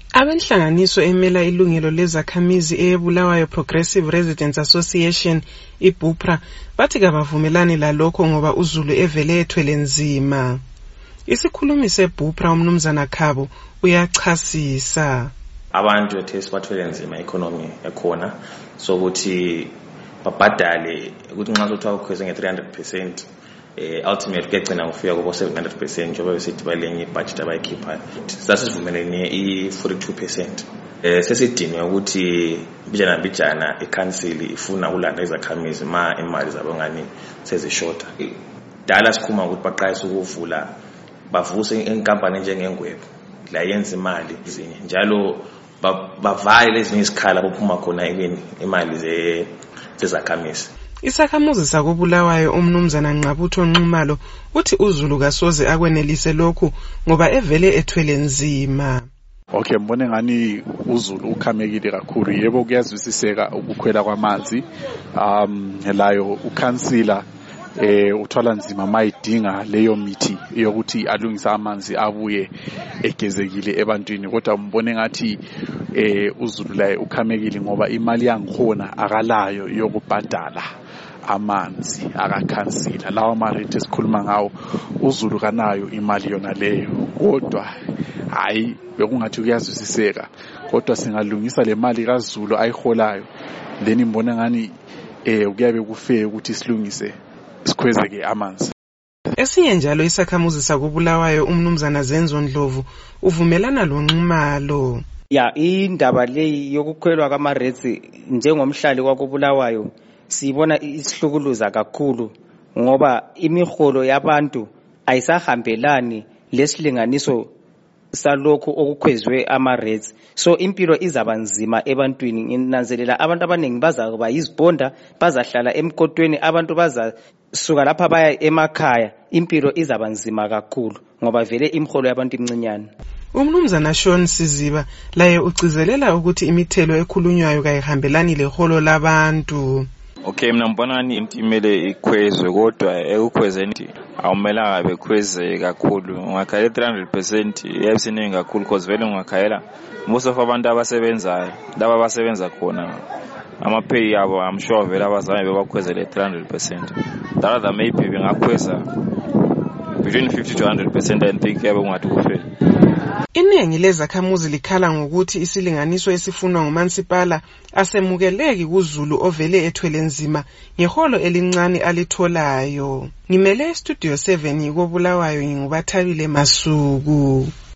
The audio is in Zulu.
Abenhlanganiso emela ilungelo lezakhamizi eBulawayo Progressive Residents Association iBUPRA bathi kabavumelani lalokho ngoba uZulu evele ethwele nzima. Isikhulumi seBUPRA umnumzana Khabo uyachasisa. Abantu ethe sibathwele nzima economy ekhona so ukuthi babhadale ukuthi nxa sothiwa ukhweze nge-300% ultimately kuyagcina ngofika kubo 700% njengoba besithi balenye ibudget abayikhiphayo. Sasivumelene i-42%. Sesidinga ukuthi bijana icouncil ifuna ulanda izakhamizi ma imali zabo ngani sezishota. Dala sikhuma ukuthi baqayisa ukuvula bavuse inkampani njengengwebo la yenza imali izinye njalo bavale ezinye isikhala bophuma khona imali zezakhamizi. Isakhamuzi sakoBulawayo umnumzana Nqabutho Nxumalo uthi uZulu kasoze akwenelise lokhu ngoba evele ethwele nzima. Okay, mbone ngani uZulu ukhamekile kakhulu. Yebo kuyazwisiseka ukukhwela kwamanzi. Layo ukhansila uthwala nzima mayidinga leyo mithi yokuthi alungisa amanzi abuye egezekile ebantwini, kodwa mbone ngathi uZulu laye ukhamekile ngoba imali yangikhona akalayo yokubhadala amanzi akakhansila. Lawa marate esikhuluma ngawo uZulu kanayo imali yona leyo, kodwa hayi bekungathi kuyazwisiseka, kodwa singalungisa le mali kaZulu ayiholayo then mbona ngani kuyabe kufair ukuthi silungise sikhwezeke amanzi. Esinye njalo isakhamuzi sakoBulawayo umnumzana Zenzo Ndlovu uvumelana lo Nxumalo. Ya indaba leyi yokukhwelwa kwama-rates njengomhlali kwakoBulawayo sibona isihlukuluza kakhulu ngoba imiholo yabantu ayisahambelani lesilinganiso salokho okukhwezwe ama-rates. So impilo izaba nzima ebantwini. Nginanzelela abantu abaningi bazakuba yizibhonda, bazahlala emkotweni, abantu bazasuka lapha baya emakhaya. Impilo izaba nzima kakhulu ngoba vele imiholo yabantu imncinyane. Umnumzana Sean Siziba laye ucizelela ukuthi imithelo ekhulunywayo kayihambelani leholo labantu. Okay, mina mbona ni imele ikhwezwe kodwa ekukhwezeni awumelanga bekhweze kakhulu. Ungakhayela 300% yabisiningi kakhulu because vele ungakhayela most of abantu abasebenzayo laba abasebenza khona ama-pay yabo I'm sure vele abazame bebakhwezele 300%. Rather maybe bengakhweza between 50 to 100% I think yabe kungathi kufele. Iningi lezakhamuzi likhala ngokuthi isilinganiso esifunwa ngumansipala asemukeleki kuZulu ovele ethwele nzima ngeholo elincane alitholayo. Ngimele estudio 7 koBulawayo ngingubathabile Masuku.